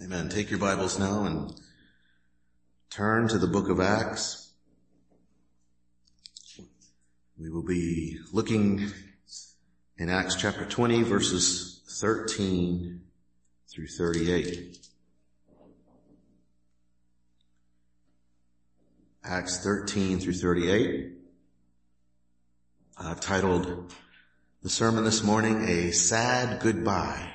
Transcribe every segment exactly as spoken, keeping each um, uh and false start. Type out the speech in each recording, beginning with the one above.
Amen. Take your Bibles now and turn to the book of Acts. We will be looking in Acts chapter twenty, verses thirteen through thirty-eight. Acts thirteen through thirty-eight. I've titled the sermon this morning, A Sad Goodbye.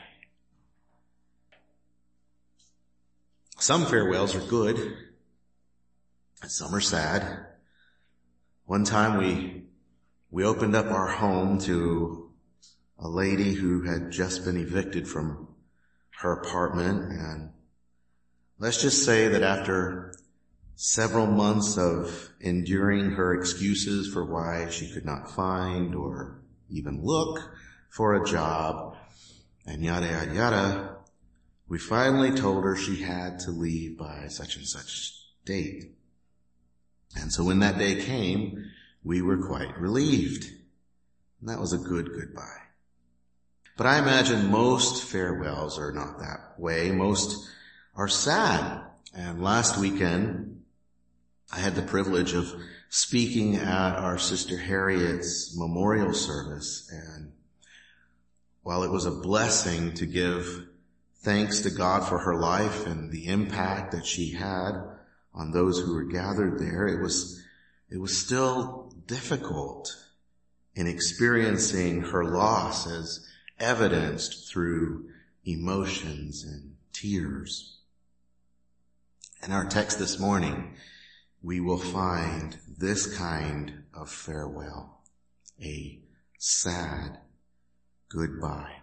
Some farewells are good, and some are sad. One time we, we opened up our home to a lady who had just been evicted from her apartment, and let's just say that after several months of enduring her excuses for why she could not find or even look for a job, and yada, yada, yada, we finally told her she had to leave by such and such date. And so when that day came, we were quite relieved. And that was a good goodbye. But I imagine most farewells are not that way. Most are sad. And last weekend, I had the privilege of speaking at our sister Harriet's memorial service. And while it was a blessing to give thanks to God for her life and the impact that she had on those who were gathered there, it was, it was still difficult in experiencing her loss as evidenced through emotions and tears. In our text this morning, we will find this kind of farewell, a sad goodbye.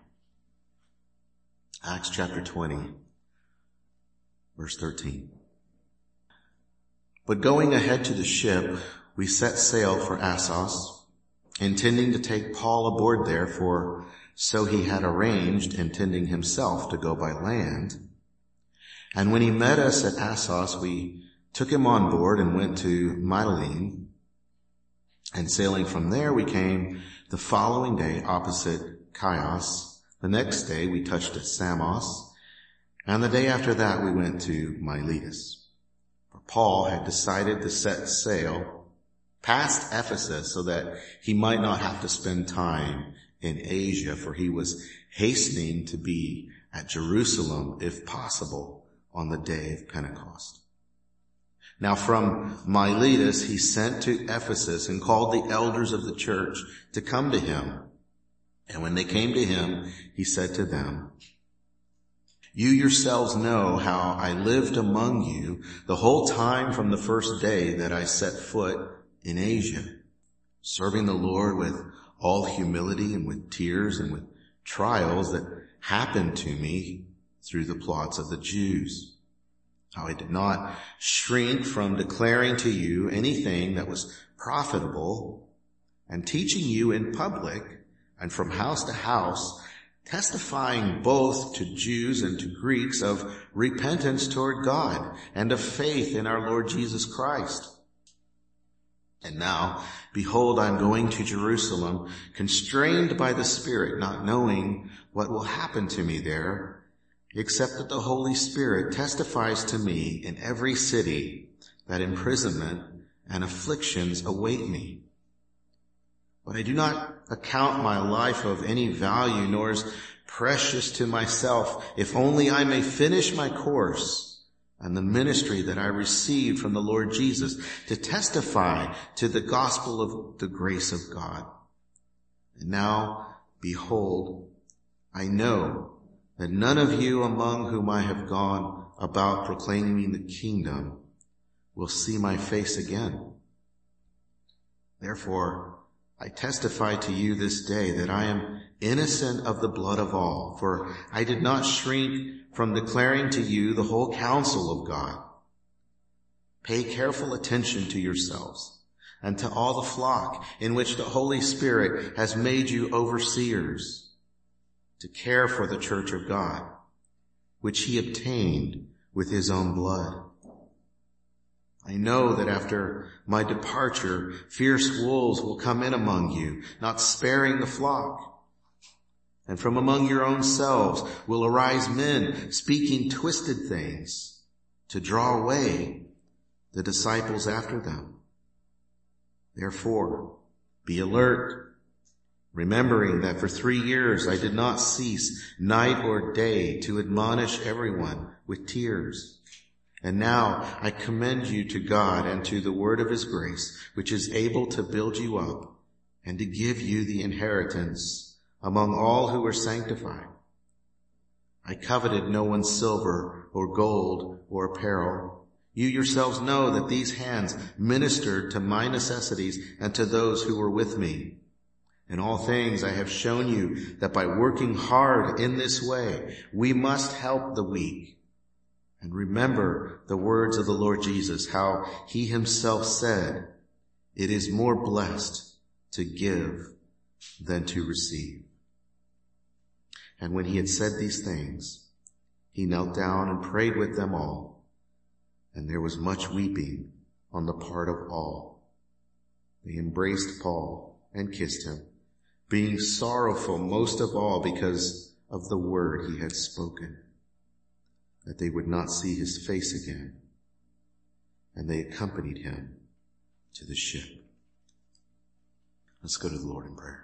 Acts chapter twenty, verse thirteen. But going ahead to the ship, we set sail for Assos, intending to take Paul aboard there, for so he had arranged, intending himself to go by land. And when he met us at Assos, we took him on board and went to Mytilene. And sailing from there, we came the following day opposite Chios. The next day we touched at Samos, and the day after that we went to Miletus. For Paul had decided to set sail past Ephesus so that he might not have to spend time in Asia, for he was hastening to be at Jerusalem, if possible, on the day of Pentecost. Now from Miletus he sent to Ephesus and called the elders of the church to come to him. And when they came to him, he said to them, "You yourselves know how I lived among you the whole time from the first day that I set foot in Asia, serving the Lord with all humility and with tears and with trials that happened to me through the plots of the Jews. How I did not shrink from declaring to you anything that was profitable and teaching you in public and from house to house, testifying both to Jews and to Greeks of repentance toward God and of faith in our Lord Jesus Christ. And now, behold, I am going to Jerusalem, constrained by the Spirit, not knowing what will happen to me there, except that the Holy Spirit testifies to me in every city that imprisonment and afflictions await me. But I do not account my life of any value, nor as precious to myself, if only I may finish my course and the ministry that I received from the Lord Jesus, to testify to the gospel of the grace of God. And now, behold, I know that none of you among whom I have gone about proclaiming the kingdom will see my face again. Therefore, I testify to you this day that I am innocent of the blood of all, for I did not shrink from declaring to you the whole counsel of God. Pay careful attention to yourselves and to all the flock in which the Holy Spirit has made you overseers, to care for the church of God, which he obtained with his own blood. I know that after my departure, fierce wolves will come in among you, not sparing the flock. And from among your own selves will arise men speaking twisted things to draw away the disciples after them. Therefore, be alert, remembering that for three years I did not cease night or day to admonish everyone with tears. And now I commend you to God and to the word of his grace, which is able to build you up and to give you the inheritance among all who are sanctified. I coveted no one's silver or gold or apparel. You yourselves know that these hands ministered to my necessities and to those who were with me. In all things I have shown you that by working hard in this way, we must help the weak. And remember the words of the Lord Jesus, how he himself said, it is more blessed to give than to receive. And when he had said these things, he knelt down and prayed with them all. And there was much weeping on the part of all. They embraced Paul and kissed him, being sorrowful most of all because of the word he had spoken, that they would not see his face again. And they accompanied him to the ship. Let's go to the Lord in prayer.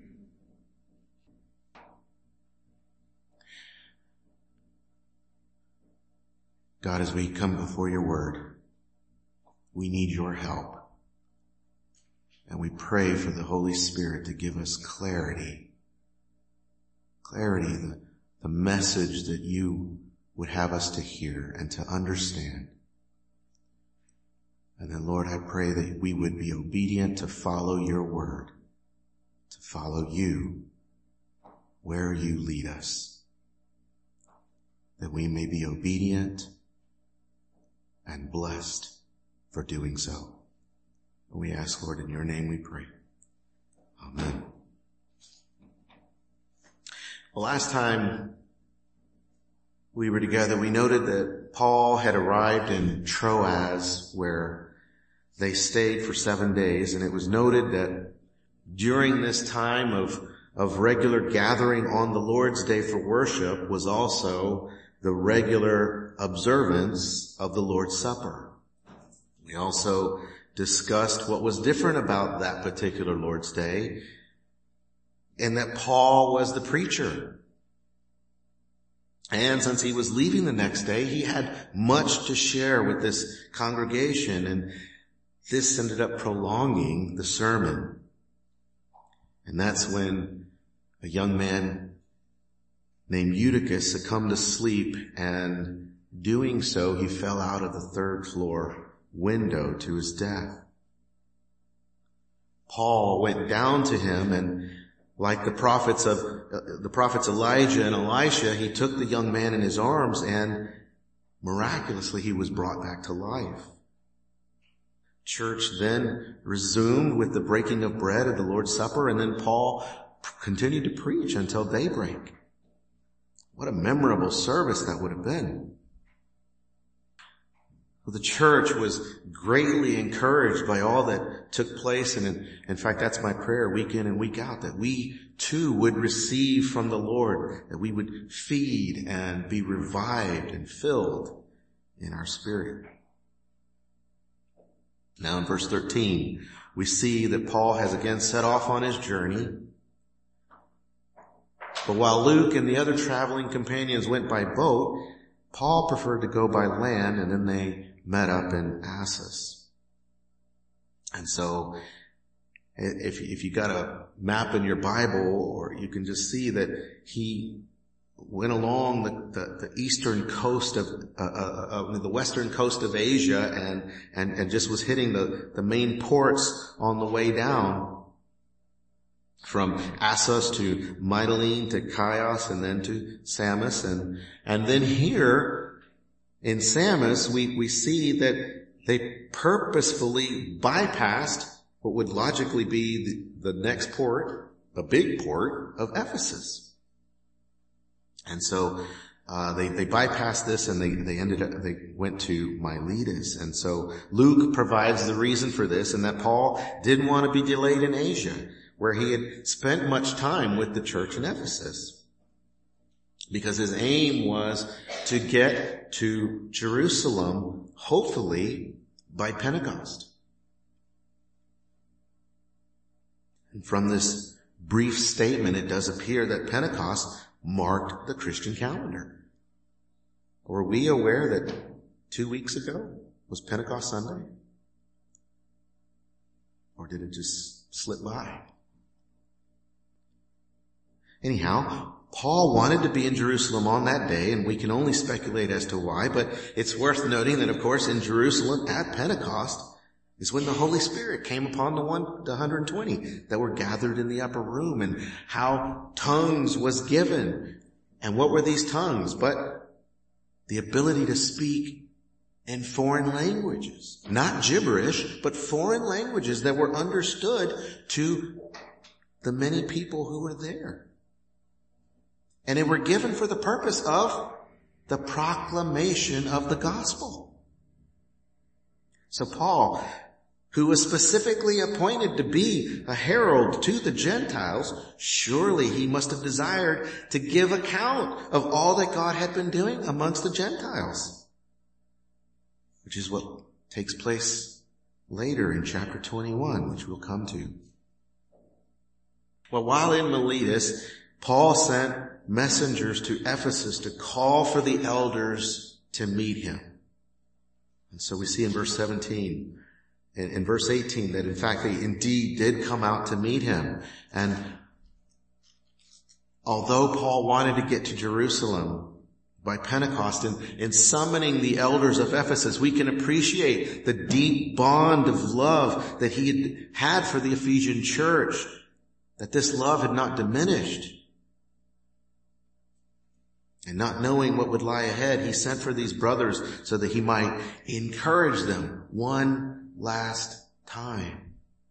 God, as we come before your word, we need your help. And we pray for the Holy Spirit to give us clarity. Clarity, the, the message that you would have us to hear and to understand. And then, Lord, I pray that we would be obedient to follow your word, to follow you where you lead us, that we may be obedient and blessed for doing so. We ask, Lord, in your name we pray. Amen. Well, last time we were together, we noted that Paul had arrived in Troas, where they stayed for seven days, and it was noted that during this time of, of regular gathering on the Lord's Day for worship was also the regular observance of the Lord's Supper. We also discussed what was different about that particular Lord's Day, and that Paul was the preacher. And since he was leaving the next day, he had much to share with this congregation, and this ended up prolonging the sermon. And that's when a young man named Eutychus succumbed to sleep, and doing so, he fell out of the third floor window to his death. Paul went down to him, and like the prophets of uh, the prophets Elijah and Elisha, he took the young man in his arms, and miraculously he was brought back to life. Church then resumed with the breaking of bread at the Lord's Supper, and then Paul continued to preach until daybreak. What a memorable service that would have been. Well, the church was greatly encouraged by all that took place, and in, in fact, that's my prayer week in and week out, that we too would receive from the Lord, that we would feed and be revived and filled in our spirit. Now in verse thirteen, we see that Paul has again set off on his journey. But while Luke and the other traveling companions went by boat, Paul preferred to go by land, and then they met up in Assos. And so if, if you got a map in your Bible, or you can just see that he went along the, the, the eastern coast of, uh, uh, uh, the western coast of Asia, and, and, and just was hitting the, the main ports on the way down, from Assos to Mytilene to Chios, and then to Samos. And, and then here in Samos, we, we see that they purposefully bypassed what would logically be the, the next port, the big port of Ephesus. And so, uh, they, they bypassed this, and they, they ended up, they went to Miletus. And so Luke provides the reason for this, and that Paul didn't want to be delayed in Asia. where he had spent much time with the church in Ephesus. Because his aim was to get to Jerusalem, hopefully by Pentecost. And from this brief statement, it does appear that Pentecost marked the Christian calendar. Were we aware that two weeks ago was Pentecost Sunday? Or did it just slip by? Anyhow, Paul wanted to be in Jerusalem on that day, and we can only speculate as to why, but it's worth noting that, of course, in Jerusalem at Pentecost is when the Holy Spirit came upon the one, the one hundred twenty that were gathered in the upper room, and how tongues was given. And what were these tongues? But the ability to speak in foreign languages. Not gibberish, but foreign languages that were understood to the many people who were there. And they were given for the purpose of the proclamation of the gospel. So Paul, who was specifically appointed to be a herald to the Gentiles, surely he must have desired to give account of all that God had been doing amongst the Gentiles, which is what takes place later in chapter twenty-one, which we'll come to. Well, while in Miletus, Paul sent messengers to Ephesus to call for the elders to meet him. And so we see in verse seventeen, in, in verse eighteen, that in fact they indeed did come out to meet him. And although Paul wanted to get to Jerusalem by Pentecost, in, in summoning the elders of Ephesus, we can appreciate the deep bond of love that he had had for the Ephesian church, that this love had not diminished. And not knowing what would lie ahead, he sent for these brothers so that he might encourage them one last time.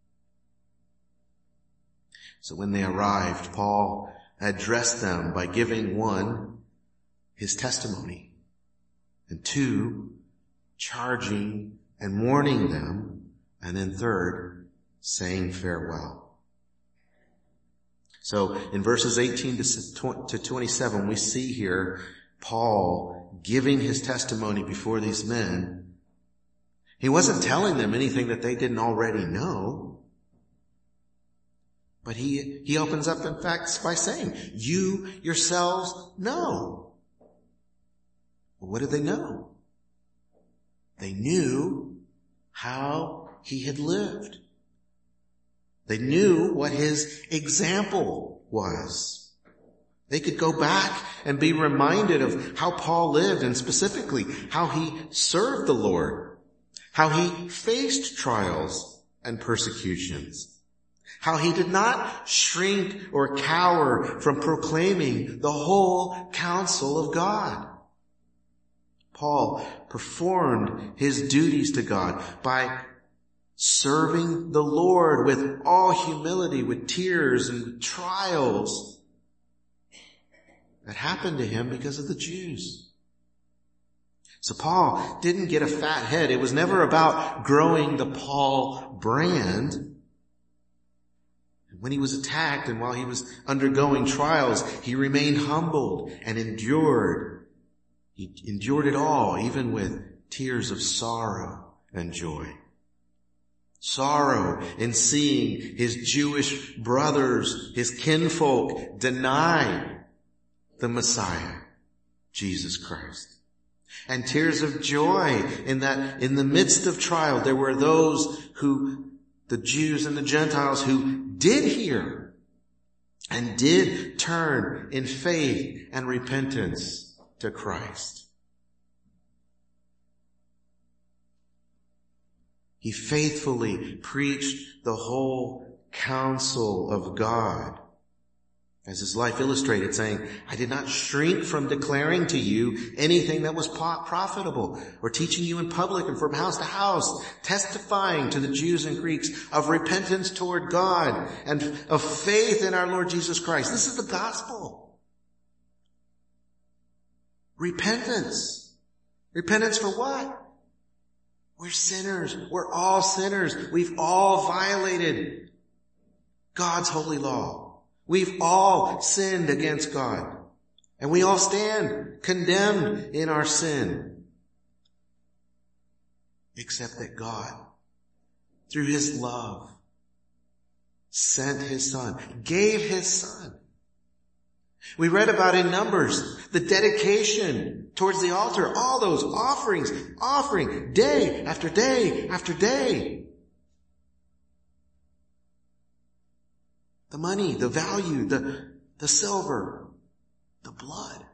So when they arrived, Paul addressed them by giving, one, his testimony, and two, charging and warning them, and then third, saying farewell. So in verses eighteen to twenty-seven, we see here Paul giving his testimony before these men. He wasn't telling them anything that they didn't already know. But he, he opens up, in fact, by saying, you yourselves know. Well, what did they know? They knew how he had lived. They knew what his example was. They could go back and be reminded of how Paul lived, and specifically how he served the Lord, how he faced trials and persecutions, how he did not shrink or cower from proclaiming the whole counsel of God. Paul performed his duties to God by serving the Lord with all humility, with tears and trials that happened to him because of the Jews. So Paul didn't get a fat head. It was never about growing the Paul brand. When he was attacked and while he was undergoing trials, he remained humbled and endured. He endured it all, even with tears of sorrow and joy. Sorrow in seeing his Jewish brothers, his kinfolk, deny the Messiah, Jesus Christ. And tears of joy in that in the midst of trial, there were those who, the Jews and the Gentiles, who did hear and did turn in faith and repentance to Christ. He faithfully preached the whole counsel of God, as his life illustrated, saying, I did not shrink from declaring to you anything that was profitable, or teaching you in public and from house to house, testifying to the Jews and Greeks of repentance toward God and of faith in our Lord Jesus Christ. This is the gospel. Repentance. Repentance for what? We're sinners. We're all sinners. We've all violated God's holy law. We've all sinned against God. And we all stand condemned in our sin. Except that God, through his love, sent his son, gave his son. We read about in Numbers, the dedication towards the altar, all those offerings, offering day after day after day. The money, the value, the, the silver, the blood.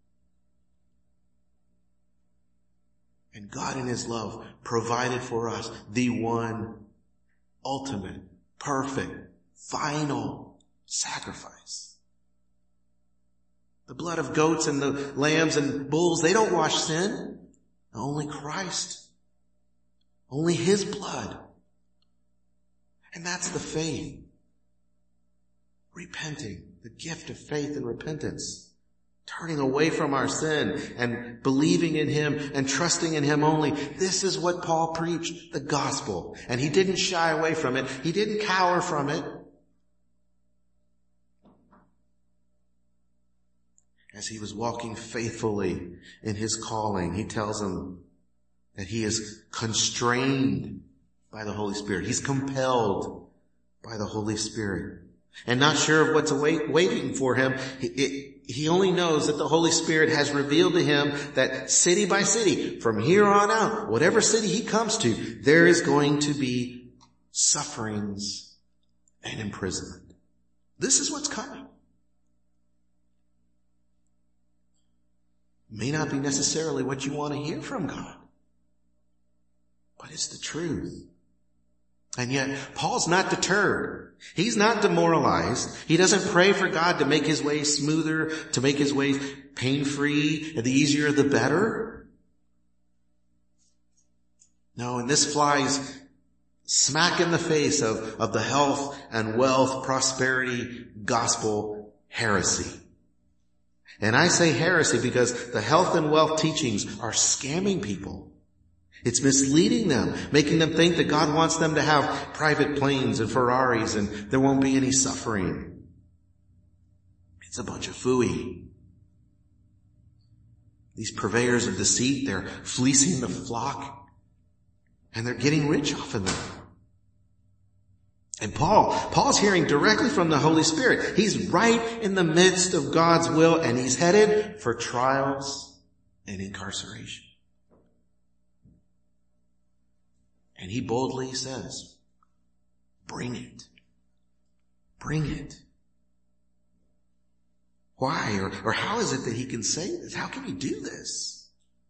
And God in his love provided for us the one ultimate, perfect, final sacrifice. The blood of goats and the lambs and bulls, they don't wash sin. Only Christ. Only his blood. And that's the faith. Repenting, the gift of faith and repentance. Turning away from our sin and believing in him and trusting in him only. This is what Paul preached, the gospel. And he didn't shy away from it. He didn't cower from it. As he was walking faithfully in his calling, he tells them that he is constrained by the Holy Spirit. He's compelled by the Holy Spirit. And not sure of what's await, waiting for him. He, it, he only knows that the Holy Spirit has revealed to him that city by city, from here on out, whatever city he comes to, there is going to be sufferings and imprisonment. This is what's coming. May not be necessarily what you want to hear from God, but it's the truth. And yet, Paul's not deterred. He's not demoralized. He doesn't pray for God to make his way smoother, to make his way pain-free, the easier the better. No, and this flies smack in the face of, of the health and wealth, prosperity, gospel heresy. And I say heresy because the health and wealth teachings are scamming people. It's misleading them, making them think that God wants them to have private planes and Ferraris and there won't be any suffering. It's a bunch of phooey. These purveyors of deceit, they're fleecing the flock and they're getting rich off of them. And Paul, Paul's hearing directly from the Holy Spirit. He's right in the midst of God's will and he's headed for trials and incarceration. And he boldly says, bring it. Bring it. Why? Or, or how is it that he can say this? How can he do this?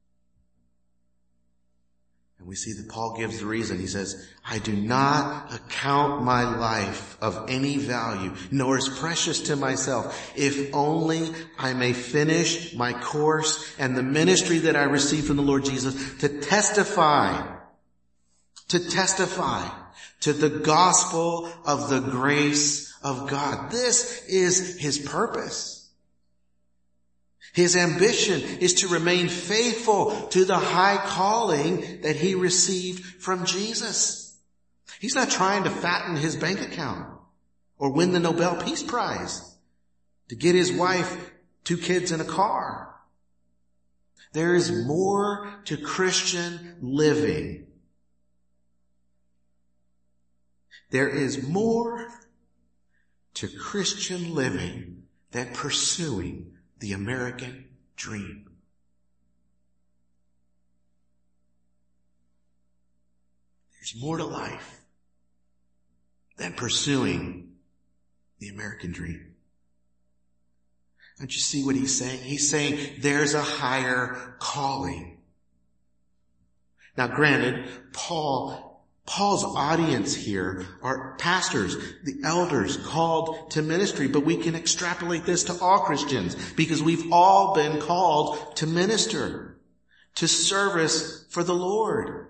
And we see that Paul gives the reason. He says, I do not account my life of any value, nor is precious to myself, if only I may finish my course and the ministry that I received from the Lord Jesus to testify To testify to the gospel of the grace of God. This is his purpose. His ambition is to remain faithful to the high calling that he received from Jesus. He's not trying to fatten his bank account or win the Nobel Peace Prize to get his wife two kids in a car. There is more to Christian living. There is more to Christian living than pursuing the American dream. There's more to life than pursuing the American dream. Don't you see what he's saying? He's saying there's a higher calling. Now granted, Paul Paul's audience here are pastors, the elders called to ministry, but we can extrapolate this to all Christians because we've all been called to minister, to service for the Lord.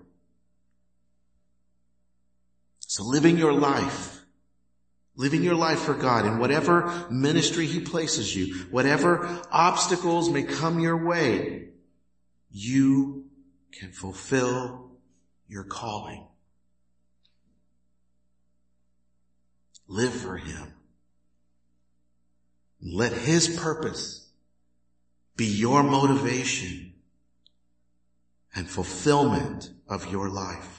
So living your life, living your life for God in whatever ministry he places you, whatever obstacles may come your way, you can fulfill your calling. Live for him. Let his purpose be your motivation and fulfillment of your life.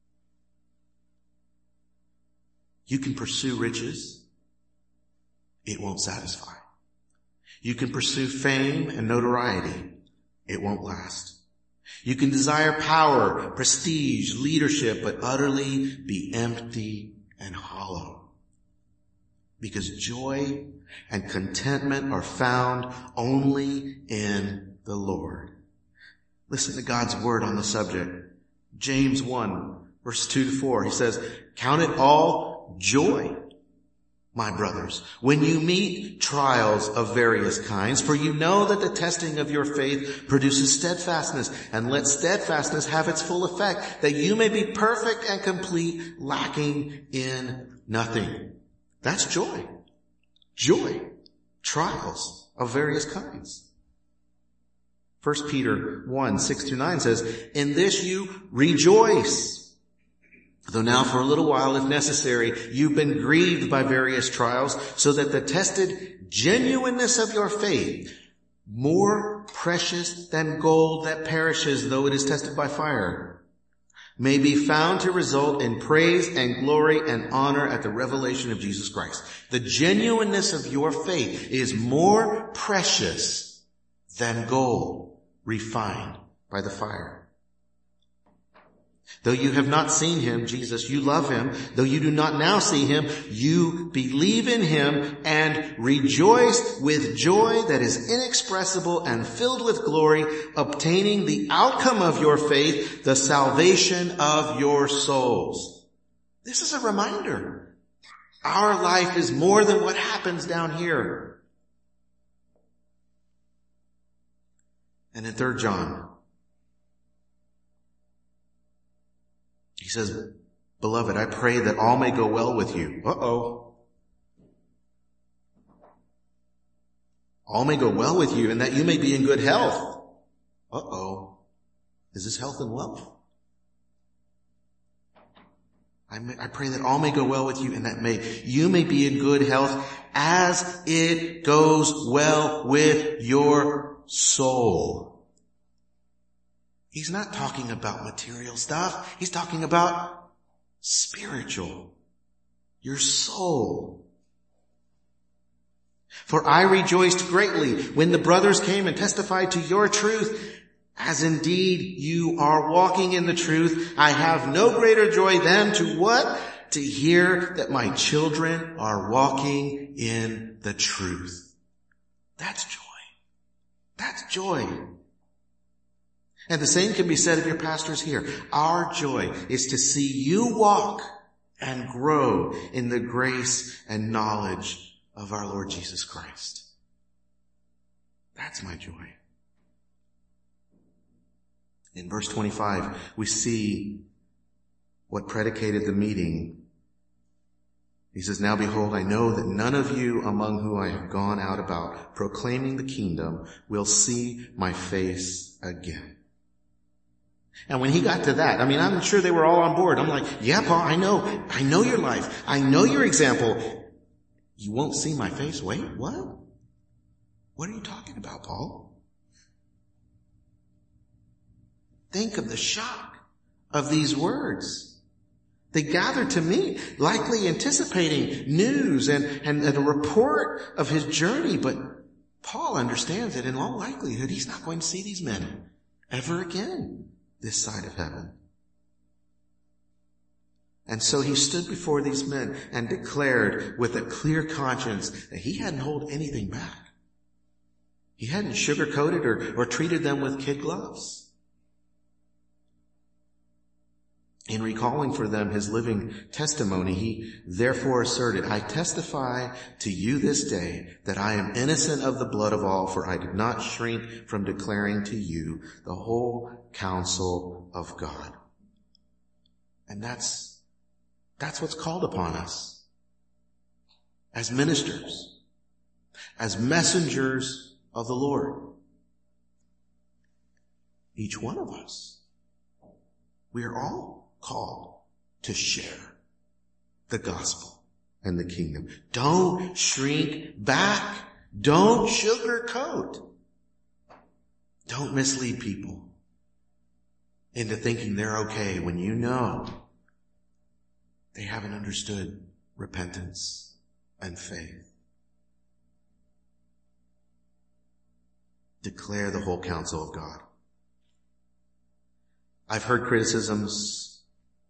You can pursue riches. It won't satisfy. You can pursue fame and notoriety. It won't last. You can desire power, prestige, leadership, but utterly be empty and hollow. Because joy and contentment are found only in the Lord. Listen to God's word on the subject. James one, verse two to four. He says, "Count it all joy, my brothers, when you meet trials of various kinds, for you know that the testing of your faith produces steadfastness, and let steadfastness have its full effect, that you may be perfect and complete, lacking in nothing." That's joy. Joy. Trials of various kinds. First Peter one, six to nine says, "In this you rejoice, though now for a little while, if necessary, you've been grieved by various trials, so that the tested genuineness of your faith, more precious than gold that perishes though it is tested by fire, may be found to result in praise and glory and honor at the revelation of Jesus Christ." The genuineness of your faith is more precious than gold refined by the fire. Though you have not seen him, Jesus, you love him. Though you do not now see him, you believe in him and rejoice with joy that is inexpressible and filled with glory, obtaining the outcome of your faith, the salvation of your souls. This is a reminder. Our life is more than what happens down here. And in Third John, he says, "Beloved, I pray that all may go well with you." Uh-oh. All may go well with you, and that you may be in good health. Uh-oh. Is this health and wealth? I, may, I pray that all may go well with you, and that may you may be in good health as it goes well with your soul. He's not talking about material stuff. He's talking about spiritual. Your soul. "For I rejoiced greatly when the brothers came and testified to your truth, as indeed you are walking in the truth. I have no greater joy than to" what? "To hear that my children are walking in the truth." That's joy. That's joy. And the same can be said of your pastors here. Our joy is to see you walk and grow in the grace and knowledge of our Lord Jesus Christ. That's my joy. In verse twenty-five, we see what predicated the meeting. He says, "Now behold, I know that none of you among whom I have gone out about proclaiming the kingdom will see my face again." And when he got to that, I mean, I'm sure they were all on board. I'm like, "Yeah, Paul, I know. I know your life. I know your example. You won't see my face." Wait, what? What are you talking about, Paul? Think of the shock of these words. They gathered to meet, likely anticipating news and, and, and a report of his journey. But Paul understands that in all likelihood, he's not going to see these men ever again this side of heaven. And so he stood before these men and declared with a clear conscience that he hadn't held anything back. He hadn't sugarcoated or, or treated them with kid gloves. In recalling for them his living testimony, he therefore asserted, "I testify to you this day that I am innocent of the blood of all, for I did not shrink from declaring to you the whole counsel of God." And that's, that's what's called upon us as ministers, as messengers of the Lord. Each one of us, we are all called to share the gospel and the kingdom. Don't shrink back. Don't sugarcoat. Don't mislead people into thinking they're okay when you know they haven't understood repentance and faith. Declare the whole counsel of God. I've heard criticisms.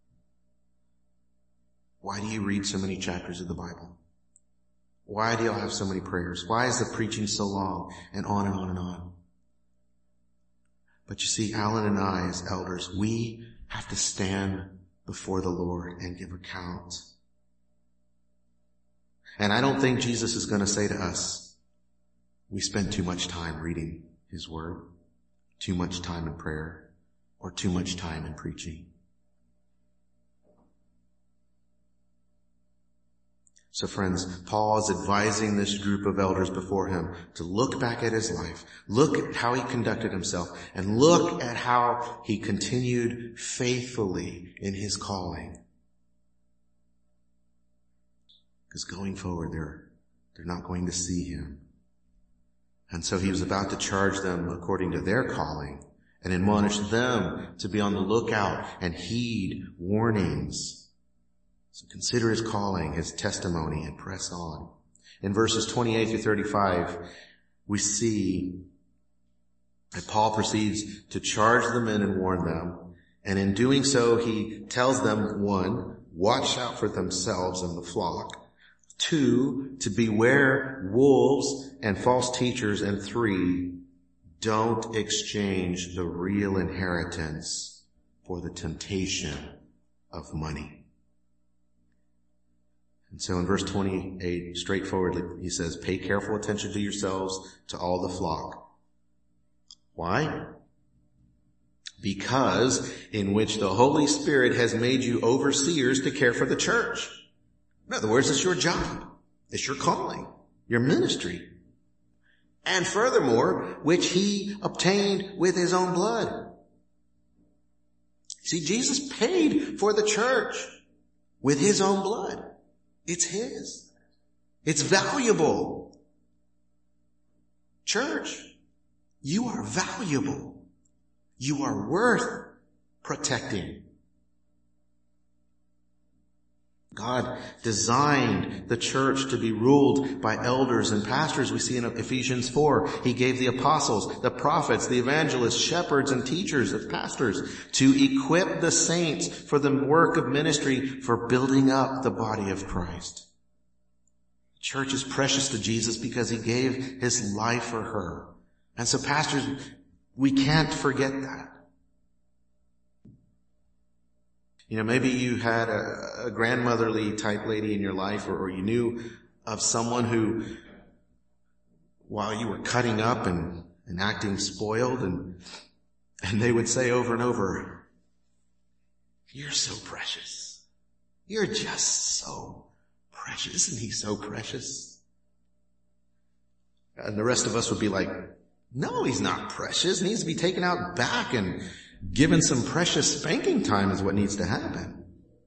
Why do you read so many chapters of the Bible? Why do y'all have so many prayers? Why is the preaching so long? And on and on and on. But you see, Alan and I as elders, we have to stand before the Lord and give account. And I don't think Jesus is going to say to us, we spend too much time reading his word, too much time in prayer, or too much time in preaching. So friends, Paul is advising this group of elders before him to look back at his life, look at how he conducted himself, and look at how he continued faithfully in his calling. Because going forward, they're, they're not going to see him. And so he was about to charge them according to their calling and admonish them to be on the lookout and heed warnings. So consider his calling, his testimony, and press on. In verses twenty-eight through thirty-five, we see that Paul proceeds to charge the men and warn them. And in doing so, he tells them, one, watch out for themselves and the flock. Two, to beware wolves and false teachers. And three, don't exchange the real inheritance for the temptation of money. And so in verse twenty-eight, straightforwardly, he says, pay careful attention to yourselves, to all the flock. Why? Because in which the Holy Spirit has made you overseers to care for the church. In other words, it's your job. It's your calling, your ministry. And furthermore, which he obtained with his own blood. See, Jesus paid for the church with his own blood. It's his. It's valuable. Church, you are valuable. You are worth protecting. God designed the church to be ruled by elders and pastors. We see in Ephesians four, he gave the apostles, the prophets, the evangelists, shepherds, and teachers of pastors to equip the saints for the work of ministry for building up the body of Christ. The church is precious to Jesus because he gave his life for her. And so pastors, we can't forget that. You know, maybe you had a, a grandmotherly type lady in your life, or, or you knew of someone who, while you were cutting up and, and acting spoiled, and, and they would say over and over, you're so precious. You're just so precious. Isn't he so precious? And the rest of us would be like, no, he's not precious. He needs to be taken out back and given some precious spanking time is what needs to happen.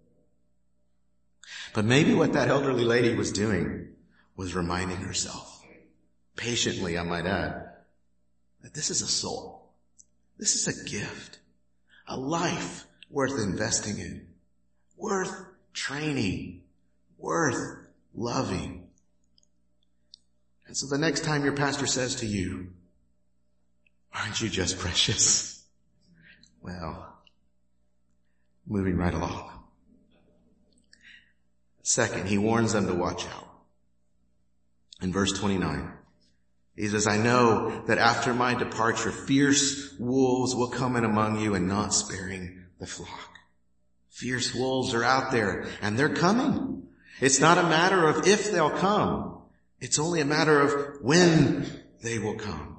But maybe what that elderly lady was doing was reminding herself, patiently I might add, that this is a soul. This is a gift. A life worth investing in. Worth training. Worth loving. And so the next time your pastor says to you, aren't you just precious? Well, moving right along. Second, he warns them to watch out. In verse twenty-nine, he says, I know that after my departure, fierce wolves will come in among you and not sparing the flock. Fierce wolves are out there and they're coming. It's not a matter of if they'll come. It's only a matter of when they will come.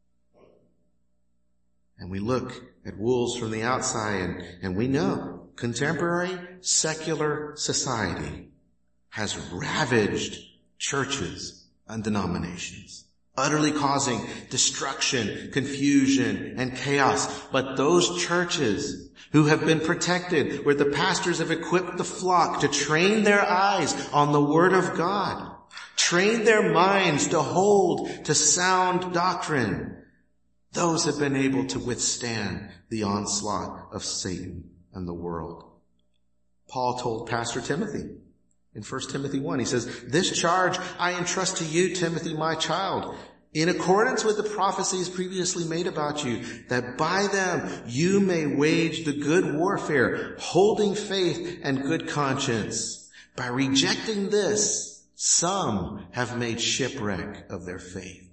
And we look at wolves from the outside, and, and we know contemporary secular society has ravaged churches and denominations. utterly causing destruction, confusion, and chaos. But those churches who have been protected, where the pastors have equipped the flock to train their eyes on the Word of God, train their minds to hold to sound doctrine, those have been able to withstand the onslaught of Satan and the world. Paul told Pastor Timothy in First Timothy one, he says, "This charge I entrust to you, Timothy, my child, in accordance with the prophecies previously made about you, that by them you may wage the good warfare, holding faith and good conscience. By rejecting this, some have made shipwreck of their faith."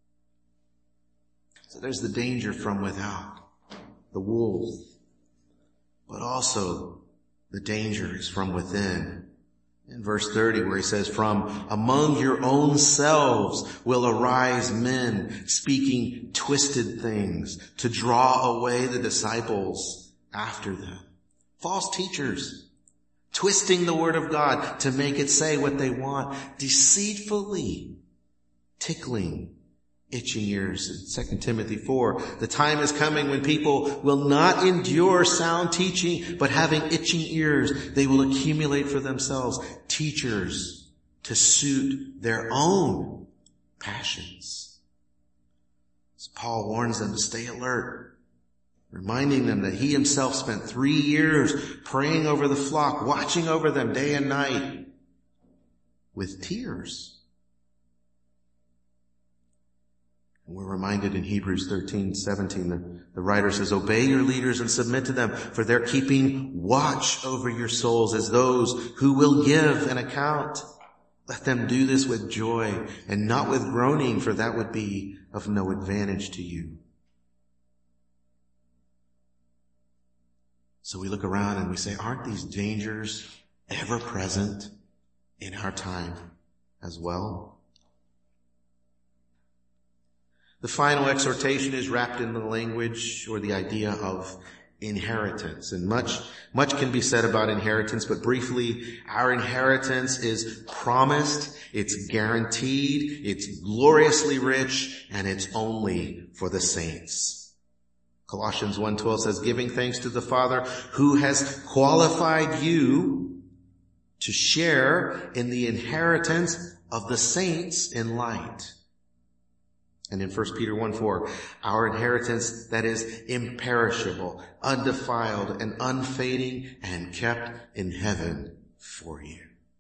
So there's the danger from without, the wolves, but also the danger is from within. In verse thirty, where he says, "From among your own selves will arise men speaking twisted things to draw away the disciples after them." False teachers, twisting the word of God to make it say what they want, deceitfully tickling itching ears. In Second Timothy four, the time is coming when people will not endure sound teaching, but having itching ears, they will accumulate for themselves teachers to suit their own passions. So Paul warns them to stay alert, reminding them that he himself spent three years praying over the flock, watching over them day and night with tears. And we're reminded in Hebrews thirteen seventeen, the, the writer says, "Obey your leaders and submit to them, for they're keeping watch over your souls as those who will give an account. Let them do this with joy and not with groaning, for that would be of no advantage to you." So we look around and we say, aren't these dangers ever present in our time as well? The final exhortation is wrapped in the language or the idea of inheritance. And much, much can be said about inheritance, but briefly, our inheritance is promised, it's guaranteed, it's gloriously rich, and it's only for the saints. Colossians one twelve says, "Giving thanks to the Father who has qualified you to share in the inheritance of the saints in light." And in First Peter one four, "Our inheritance that is imperishable, undefiled, and unfading, and kept in heaven for you."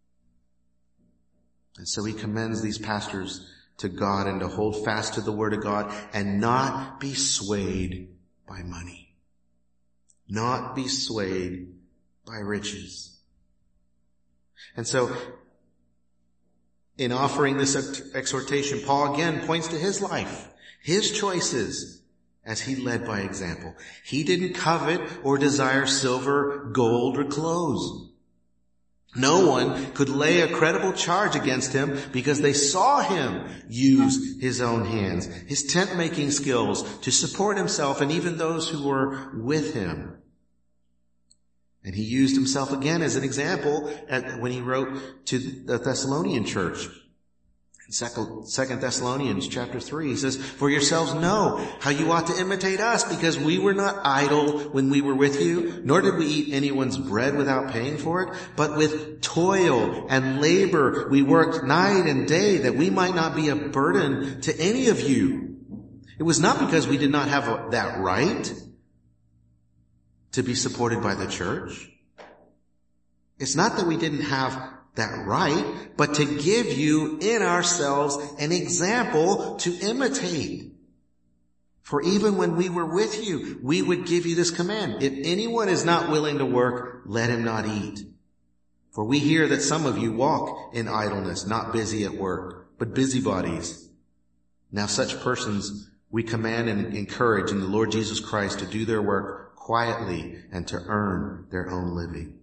And so he commends these pastors to God and to hold fast to the word of God and not be swayed by money. Not be swayed by riches. And so, in offering this exhortation, Paul again points to his life, his choices, as he led by example. He didn't covet or desire silver, gold, or clothes. No one could lay a credible charge against him because they saw him use his own hands, his tent-making skills to support himself and even those who were with him. And he used himself again as an example at, when he wrote to the Thessalonian church. In Second Thessalonians chapter three, he says, "For yourselves know how you ought to imitate us, because we were not idle when we were with you, nor did we eat anyone's bread without paying for it, but with toil and labor we worked night and day that we might not be a burden to any of you. It was not because we did not have a, that right to be supported by the church. It's not that we didn't have that right, but to give you in ourselves an example to imitate. For even when we were with you, we would give you this command: if anyone is not willing to work, let him not eat. For we hear that some of you walk in idleness, not busy at work, but busybodies. Now such persons we command and encourage in the Lord Jesus Christ to do their work quietly and to earn their own living."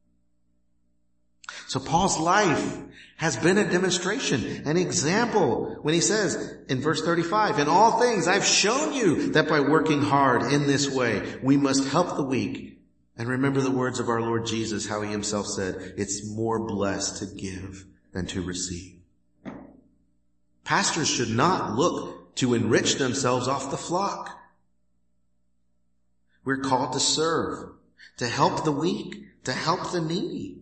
So Paul's life has been a demonstration, an example, when he says in verse thirty-five, "In all things I've shown you that by working hard in this way, we must help the weak." And remember the words of our Lord Jesus, how he himself said, "It's more blessed to give than to receive." Pastors should not look to enrich themselves off the flock. We're called to serve, to help the weak, to help the needy.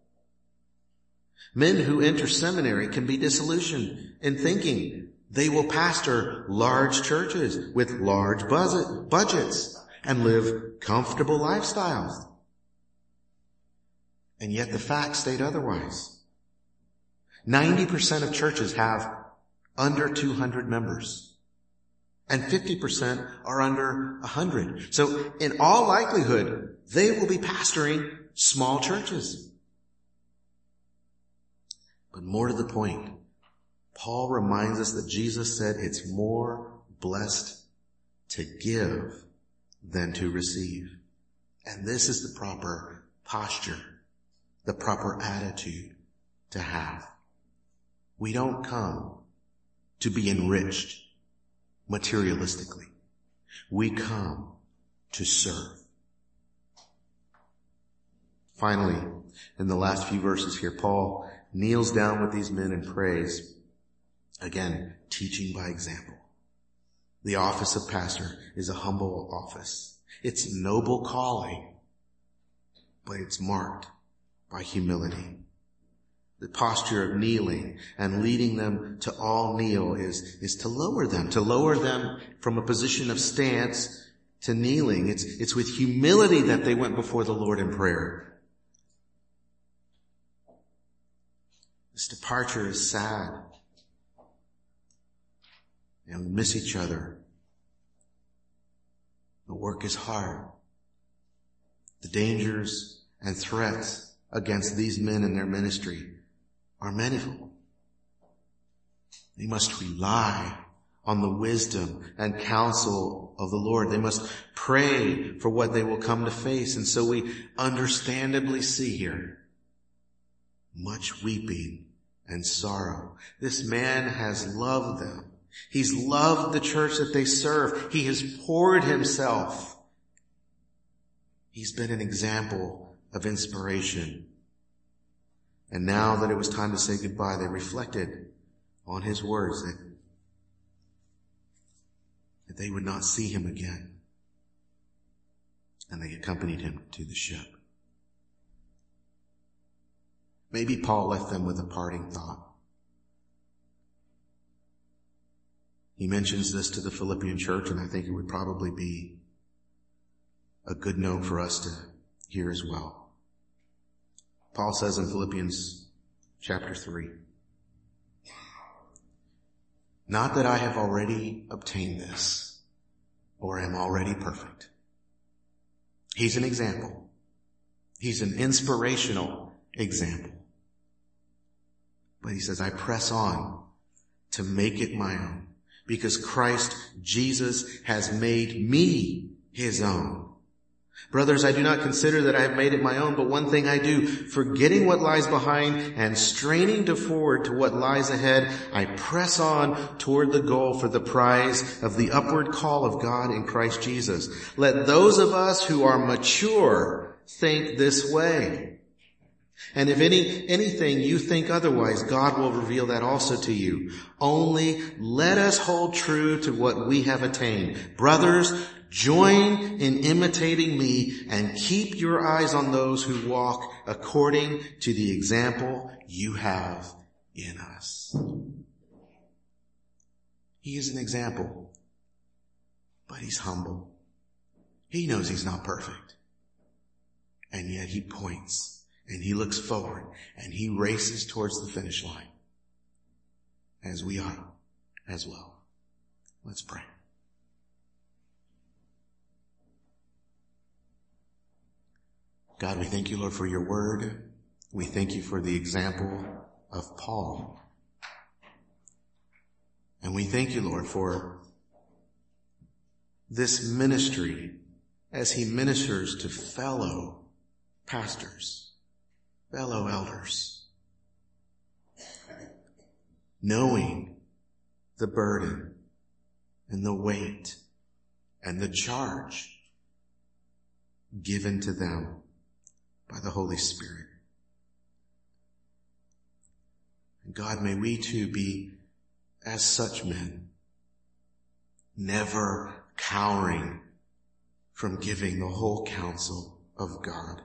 Men who enter seminary can be disillusioned in thinking they will pastor large churches with large budgets and live comfortable lifestyles. And yet the facts state otherwise. ninety percent of churches have under two hundred members, and fifty percent are under one hundred. So in all likelihood, they will be pastoring small churches. But more to the point, Paul reminds us that Jesus said it's more blessed to give than to receive. And this is the proper posture, the proper attitude to have. We don't come to be enriched materialistically. We come to serve. Finally, in the last few verses here, Paul kneels down with these men and prays. Again, teaching by example. The office of pastor is a humble office. It's a noble calling, but it's marked by humility. The posture of kneeling and leading them to all kneel is, is to lower them, to lower them from a position of stance to kneeling. It's, it's with humility that they went before the Lord in prayer. This departure is sad. And we miss each other. The work is hard. The dangers and threats against these men in their ministry are manifold. They must rely on the wisdom and counsel of the Lord. They must pray for what they will come to face. And so we understandably see here much weeping and sorrow. This man has loved them. He's loved the church that they serve. He has poured himself. He's been an example of inspiration. And now that it was time to say goodbye, they reflected on his words that, that they would not see him again. And they accompanied him to the ship. Maybe Paul left them with a parting thought. He mentions this to the Philippian church, and I think it would probably be a good note for us to hear as well. Paul says in Philippians chapter three, "Not that I have already obtained this or am already perfect." He's an example. He's an inspirational example. But he says, I press on to make it my own because Christ Jesus has made me his own. Brothers, I do not consider that I have made it my own, but one thing I do, forgetting what lies behind and straining to forward to what lies ahead, I press on toward the goal for the prize of the upward call of God in Christ Jesus. Let those of us who are mature think this way. And if any, anything you think otherwise, God will reveal that also to you. Only let us hold true to what we have attained. Brothers, join in imitating me and keep your eyes on those who walk according to the example you have in us. He is an example, but he's humble. He knows he's not perfect. And yet he points and he looks forward and he races towards the finish line, as we are as well. Let's pray. God, we thank you, Lord, for your word. We thank you for the example of Paul. And we thank you, Lord, for this ministry as he ministers to fellow pastors, fellow elders, knowing the burden and the weight and the charge given to them by the Holy Spirit. And God, may we too be as such men, never cowering from giving the whole counsel of God.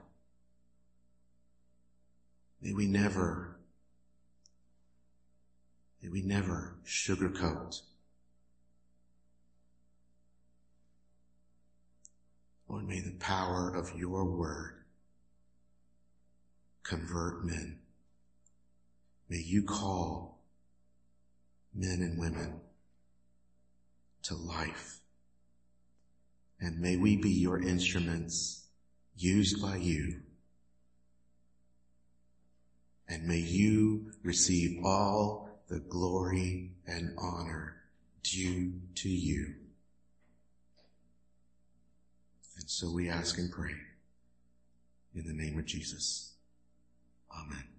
May we never, may we never sugarcoat. Lord, may the power of your word convert men. May you call men and women to life. And may we be your instruments used by you. And may you receive all the glory and honor due to you. And so we ask and pray in the name of Jesus. Amen.